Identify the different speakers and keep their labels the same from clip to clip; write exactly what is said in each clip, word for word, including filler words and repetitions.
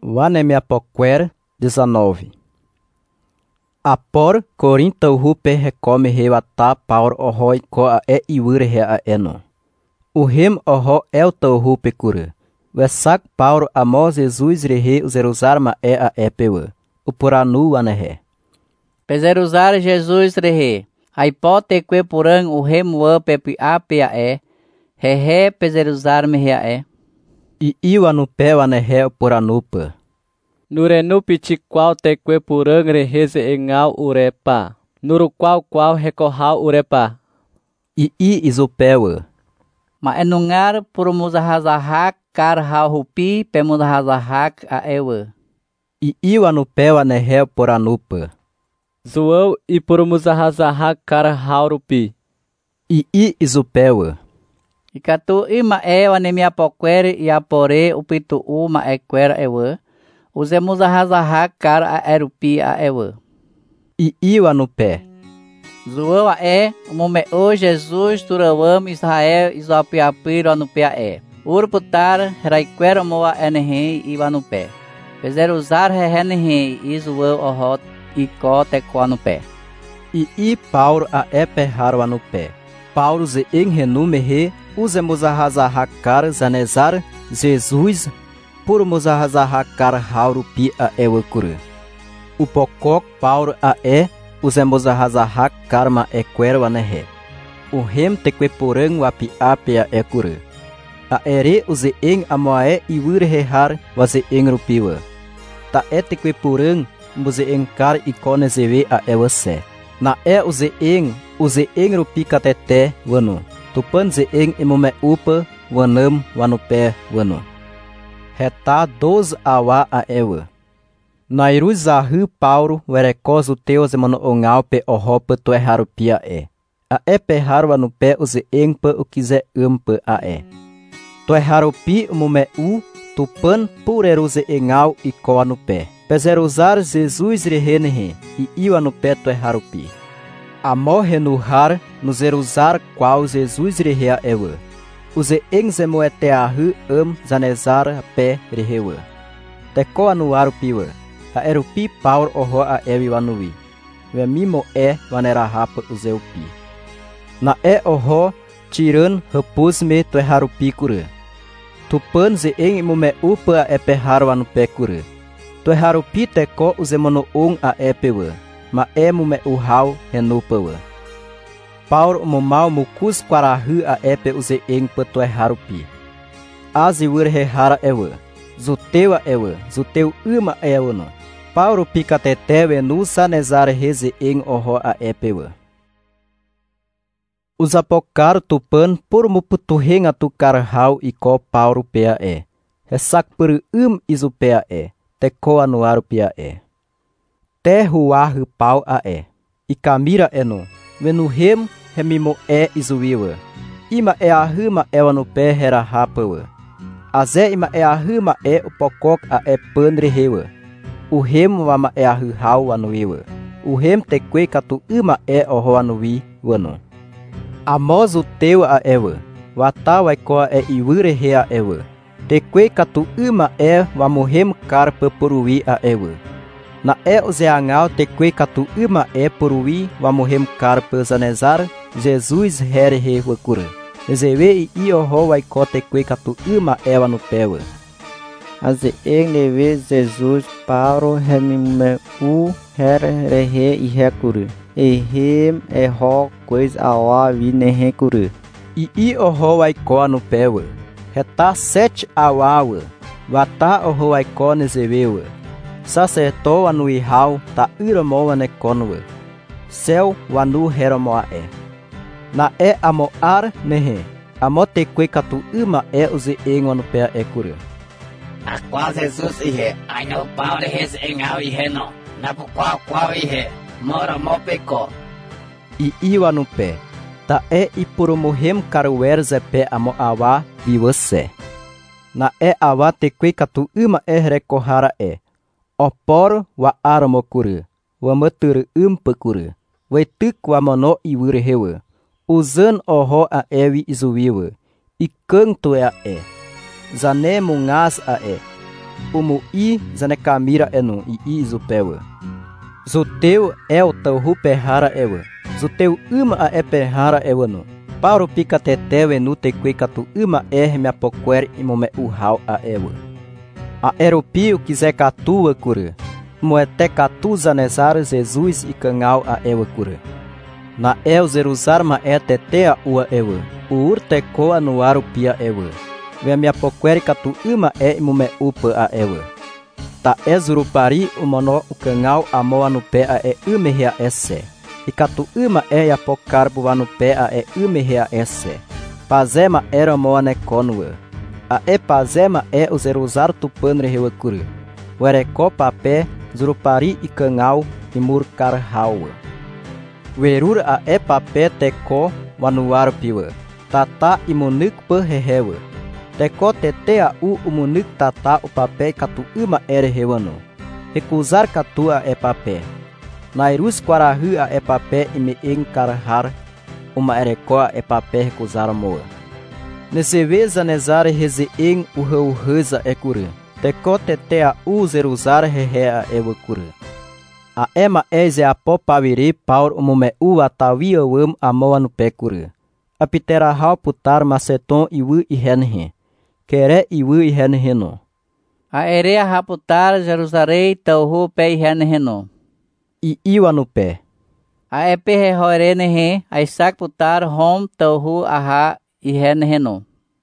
Speaker 1: Vanemiapoquer dezenove. Apor Corinta hupe recome rewata Paulo ohoi ko a e iwure he a eno. O rem oho el tau hupe cura. Vesak Paulo amo Jesus rehe uzerusarma e a epewa. O poranu anehe.
Speaker 2: Pezerusar Jesus rehe. Aipote que purang o rem wa pepi a pe a e. Hehe pezerusar me a e.
Speaker 1: I iwa no pé anehe o poranupa.
Speaker 3: Nurenu piti qual te que purang reheze engal urepa. Nuru qual qual recorral urepa.
Speaker 1: I i isopewa.
Speaker 2: Ma enungar por muzahazahak kar hal hupi pe muzahazahak a ewa.
Speaker 1: I iwa no pé anehe o poranupa.
Speaker 3: Zoou e por muzahazahak kar haurupi.
Speaker 1: I i isopewa.
Speaker 2: Ikatu ima e wanemia poquere e apore upitu u ma equera ewa. Use muzahazahak kar a erupi a ewa.
Speaker 1: I iwa no pé.
Speaker 2: Zoou a e, mume o Jesus turawam Israel isopiapiro no pé a e. Urputar raiquera moa enehe iwa no pé. Pezerusar rehenehe izoou ohot e ko tecoa no pé.
Speaker 1: I i Paulo a e perraro no pé. Paulo ze enrenume he, use muzahazahak kar zanezar, Jesus, por muzahazahak kar haurupi a ewa cura. O pocok Paulo a e, use muzahazahak karma e quero anehe. O rem teque porang wapi ape a e cura. A ere use eng amoae i wure rehar waze eng rupiwa. Ta e teque porang, muze enkar ikone zewe a ewa se. Na e use eng, use eng rupi katete wano. Tupan ze eng imume upa wanam wanupe wano. Reta doze awa a ewa. Nairuzahu Paulo werekozu teus mano ongal pe ohopa tu erraru pia e. A e perraru anupe use engpa o quiser ampa a e. Tu erraru pi umume u, tupan pureruze engal e ko anupe. Pezerusar Jesus rehenehe e iu anupe tu erraru pi. Amo renuhar no zerusar qual Jesus rehea ewa. Use engzemoeteahu am zanezar pe rehewa. Teko anuaru piwa. A erupi Paulo oho a ewi wanui. We mimo e vanera rapa useu pi. Na e oho tiran repus me tu erraru pi cura. Tupan ze eng imume upa a e perraru anupe cura. Tu erraru pi teko uzemono un a epewa. Ma e mume uhau renupawa. Paulo mumal mukus quarahu a epe use eng patu erraru pi. Aziwur rehara ewa. Zutewa ewa. Zuteu uma ewa no. Paulo picatetewe nu sanezar reze eng oho a epewa. Usapocar tupan por muputuhenga tu karhau iko Paulo pea e. Resak per um isu pea e. Teko anuaru pea e. Te huahu pau a e. I camira eno. Venu rem remimo e izuiwa. Ima e ahuma ewa no pé hera rapawa. Aze ima e ahuma e o pocok a e pandre hewa. O rem wama e ahu hau anuiwa. O rem teque katu uma e oho anui wano. Amos o teu a ewa. Watau e koa e iwure hea ewa. Teque katu uma e wamuhem karpa porui a ewa. Na e o zeangal teque katu uma e porui wamuhem karpa zanezar Jesus here he wakura. Zewe i oho wa ko teque katu uma e wanu pewa.
Speaker 4: Aze eng leve Jesus Paulo remime u here rehe i hekuru. E hem e ho coisa awa vi ne hekuru.
Speaker 1: I i oho wa ko anu pewa. Reta sete awawa. Wata oho wa ko ne zewewa. Sacerto anu ihau ta iramo ane konwa. Céu wanu heromoa e. Na e amo ar nehe. Amo teque katu uma e uze eng anu pea e cura.
Speaker 5: A qual Jesus ihe, ai no Paulo hes engau ihe no. Na po qual qual ihe, mora mo peko.
Speaker 1: I iwa no pé. Ta e i puro mohem karuer ze pé amo awa bi você. Na e awa teque katu uma e recorrara e. Opor wa aramo cura. Wa matur umpa cura. Wa tuk wa mono i wure hewa. Uzan oho a ewi izuiwa. I canto e a e. Zane mungas a e. umu i zanecamira enu e i izupewa. Zuteu é o teu ruperrara ewa. Zuteu uma a eperrara ewanu. Paulo pica teteu enu tequecatu uma er me apoquer e mome uhau a ewa. A eropio quiser catua cura. Moete catu zanezar Jesus e canal a ewa cura. Na el zeruzar ma é tetea ua ewa. O urteco anuar o pia ewa. Vem me apoquer catu uma é e mome upa a ewa. Ta é zurupari o mono o canal a moa no pé a é umehea esse. E catu uma é a pocarbo a no pé a é umehea esse. Pazema era moa ne conua. A é pazema é o zeruzar tupanre reuacuru. O ereco papé, zurupari e canal e murcar haua. Werur a é papé teco wanuar piwa. Tata e munuk pa rehewa. Teco tetea u umunuk tata o papé catu uma ere reuano. Recusar catua é papé. Nairus quarahu a é papé e me encarhar. Uma erecoa é papé recusar moa. Nesse vez a nezare rezeeng o reu reza é cura. Teco tetea u zeruzar rehea é cura. A ema eze a popaviri paur o mume u atavia wam a moa no pé cura. A pitera hau putar maceton e u e renhe. Quere e u e renhe no.
Speaker 2: A erea raputar Jerusalém tauhu pé e renhe no.
Speaker 1: E iwa no pé.
Speaker 2: A epe rehorenehe a Isaac putar hom tauhu aha e renhe no.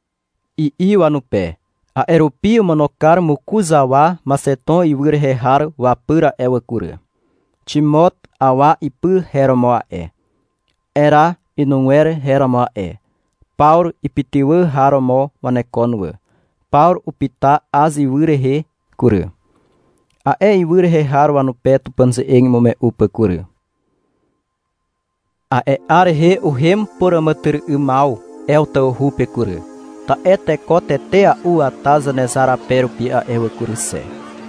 Speaker 1: E iwa no pé. A eropio monocar mukuzawa maceton e ur rehar wapura ewa cura. Timot awa e pu heromoa é. Era e não era heromoa é. Paul e pitiwa haromo wanekonwa. Paul o pita as e ur he cura. A é e ur rehar wa no pé tu panse eng mome upa cura. A é arhe o rem por amater umal é o teu rupe cura. Ta é teco tetea u ataza nezara perupi a ewa curse.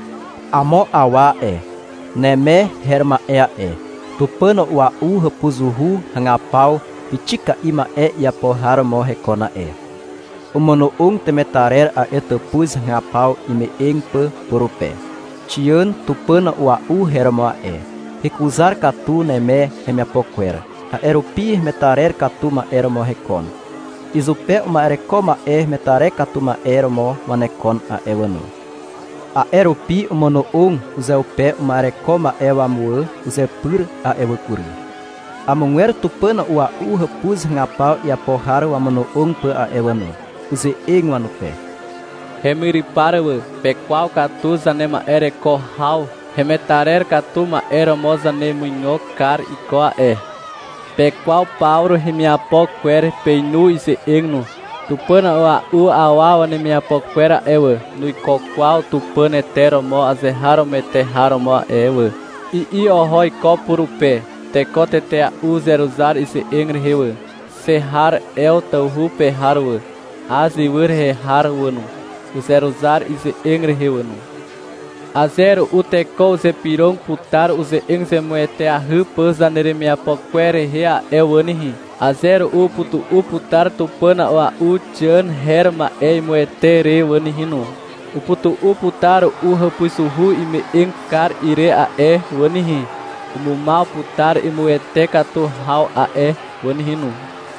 Speaker 1: Amo awa é. Neme herma ea é. Tupano ua u rapuzuhu hangapau pitica ima é e a porrara morre cona é. O mono um temetarer a etapuz hangapau e me engpa por o pé. Tian tupana ua u herma é. Recusar catu neme reme apoquera. A eropir metarer catuma era morre cona. Isupé uma erecoma er metare catuma eromo wanecon a ewanu. A eropi o mono um usa o pé uma arecoma ewa mua usa pur a ewa curi. A munguer tupana ua u rapuz ngapau e a porrara o mono um pa a ewanu. Use engwa no pé.
Speaker 3: Remiri parawa pe qual catuza nema ereco hau remetarer catuma eromosa nemunho car e coa er. Pe qual Paulo remiapo quer peinu e se egno. Tupana oa u awa ne minha poquera ewa. No qual tupana etero mo azerraro meterraro mo ewa. E i ohoi co puru pé. Teco tetea u zeruzar e se engre hewa. Serrar el tau ru perraruwa. Azi ur reharuwanu. O zeruzar e se engre hewanu. A zero o teco ze pirong putar o ze engze moete a ru pus a nere minha poquera rea ewanihi. A zero o putu o putar tupana o a u chan herma e moete re wanihino. O putu o putar o rapuisu ru e me encar ire a e wanihi. O mumal putar e moete catu hau a e wanihino.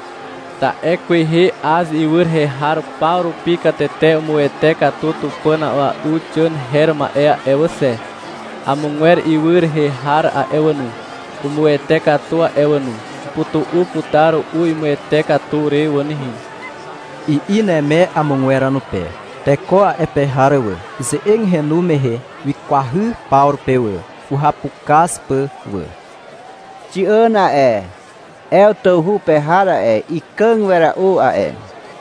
Speaker 3: Ta e quehe as e ur rehar pauro pica tete o moete catu tupana o a u chan herma e a e você. A munguer e ur rehar a ewanu. O moete catu a ewanu. Putu u putaru u imuete cature wanihi.
Speaker 1: E ineme a munguera no pé. Tecoa é perrarewa. Ze eng renu mehe. Vi quahu paur pewa. O rapucas pa wa.
Speaker 4: Tiana é. É o teu ru perrara é. E canguera u a é.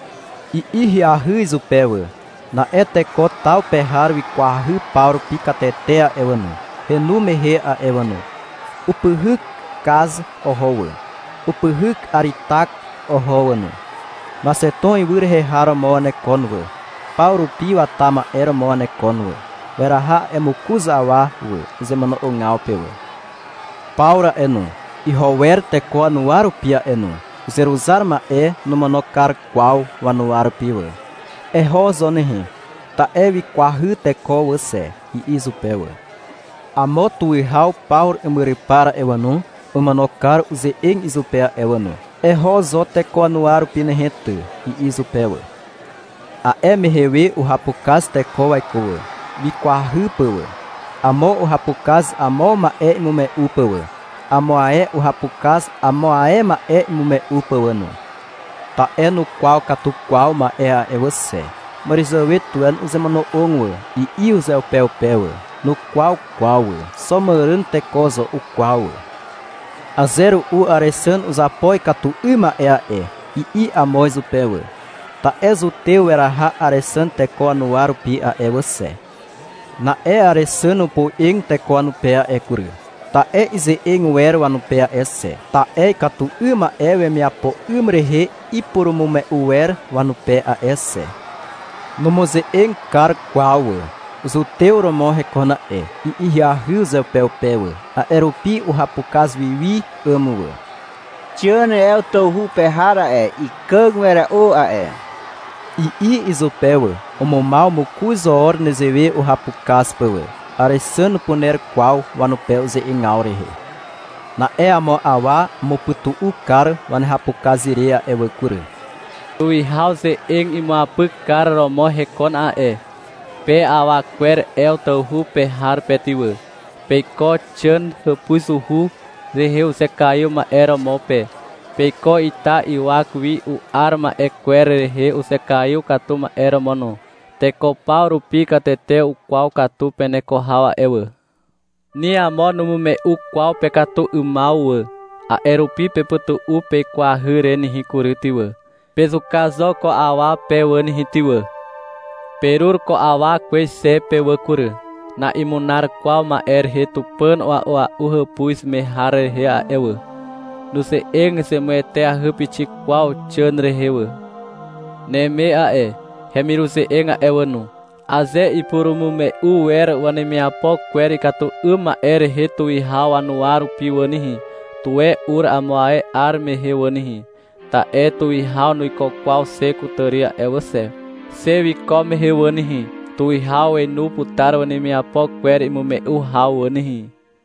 Speaker 1: E irriarris o pewa. Na é teco tal perraro e quahu paur picatetea ewanu. Renu mehe a ewanu. O purru casa o roa. O purruk aritak ohowanu. Maceton e ur rehara moane conwa. Pauro pio atama era moane conwa. Veraha é mukuzawa wa. Zemano ongal pewa. Paura enu. E roer teco anuaru pia enu. Zeruzar ma é no manocar qual o anuaru piwa. É rozonehi. ta evi quahy teko você e izupewa. Amo tuihau Paulo emeripara ewanu, umanokar uze eng izupea ewanu. Erro zo teko anuaru pinehetu e izupewa. A emehewe o rapukas teko waikoa, vi quahy pewa. Amo o rapukas amo ma e imume upewa. Amo ae o rapukas amo ae ma e imume upewanu. Ta e no qual catu qual ma e a e você. Marizawe tuan uzemano ongwa e i uze o peu pewa. No qual qual só maran tecosa o qual. A zero o aresan os apoi catu ima e a e. E i amois o pewa. Ta es o teu era ha aresan teco anuaru pi a e você. Na e aresano po eng teko anu pea e kuru. Ta e ize eng wero anu pea esse. Ta e katu uma ewe me apo umrehe i puru mume uwer wanu pea esse. No moze eng kar kwawe. Uzu teu romo rekona e. I ihahuze o peu pewe. A erupi o rapukaz vivi amuwe.
Speaker 4: Tiane é o tohu perrara é. I kangu era o a é.
Speaker 1: I i izupewa, o momal mukuzo or nezewe o rapukaz pewa, aresano poner qual wanupeuze em aurehe. Na e amo awa moputu u kar wan rapukazirea ewe kuru.
Speaker 3: Tui hause eng imapu kar romo hekon a e. Pe awa quer el tohu perrar petiwa. Pe ko chan repusuhu reheu se caiu ma era mope. Peiko ita iwakwi u arma e querehe o se caiu catuma era mono. Teko pauro pica tete o qual catu peneco hawa ewa. Ni amo no me u qual pecatu umaua. A erupi peputu u pe quahure ni hicuritiwa. Peso caso ko awa pe wani hitiwa. Perur ko awa que se pe wakura. Na imunar qual ma er hetupan oa oa uha puis me hare he a ewa. No se eng se mete a repeti qual chan rehewa. Ne me a e, hemiru se eng a ewanu. Aze i purumu me u era wane me apo queri katu uma ere hetu i hawa nuaru piwanihi. Tu e ur amoae ar me hewanihi. Ta e tu i hau no i ko qual seku taria e você. Se vi come hewanihi. Tu i hau e nu putar wane me apo queri mu me u hau wanihi.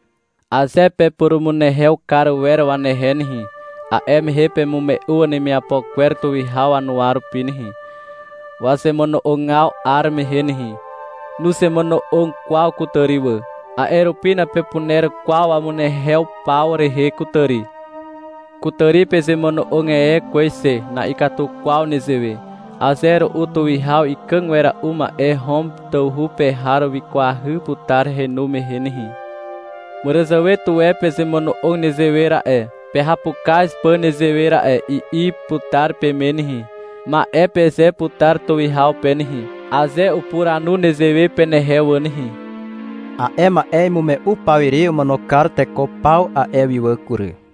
Speaker 3: Aze pe purumu ne heu kar wera wane henihi. A em hepe mu me u ne me apo quer tu i hau anuaru pinihi. Wase mono ongau ar me henihi. Nu se mono ong qual kutariwa. A eropina pe punera qual amune heu pau rehe kutari. Kutari pe se mono ong e quese na ikatu qual nezewe. A zero utu i hau i kangwera uma e hom tau hupe haru vi quahu putar renu me henihi. Murazawe tu e pe se mono ong nezewera e. Pe rapukaz pan nezewera e i i putar pe menihi. Ma e pe se putar tu i hau penihi. A ze u puranu nezewe peneheu anihi.
Speaker 1: A ema e mu me u pawiri manokar teko pau a e wiwakuru.